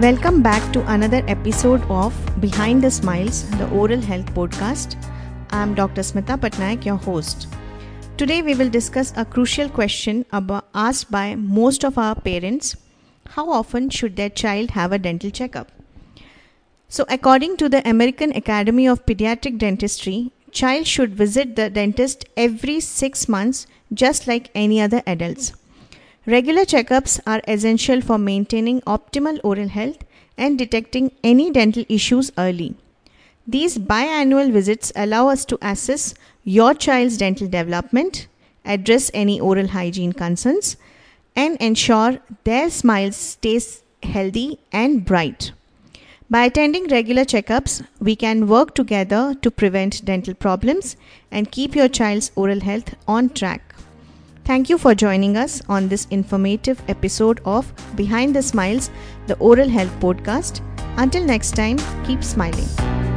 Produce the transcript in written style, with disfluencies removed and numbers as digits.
Welcome back to another episode of Behind the Smiles, the Oral Health Podcast. I'm Dr. Smita Patnaik, your host. Today we will discuss a crucial question asked by most of our parents. How often should their child have a dental checkup? So according to the American Academy of Pediatric Dentistry, child should visit the dentist every 6 months just like any other adults. Regular checkups are essential for maintaining optimal oral health and detecting any dental issues early. These biannual visits allow us to assess your child's dental development, address any oral hygiene concerns, and ensure their smile stays healthy and bright. By attending regular checkups, we can work together to prevent dental problems and keep your child's oral health on track. Thank you for joining us on this informative episode of Behind the Smiles, the Oral Health Podcast. Until next time, keep smiling.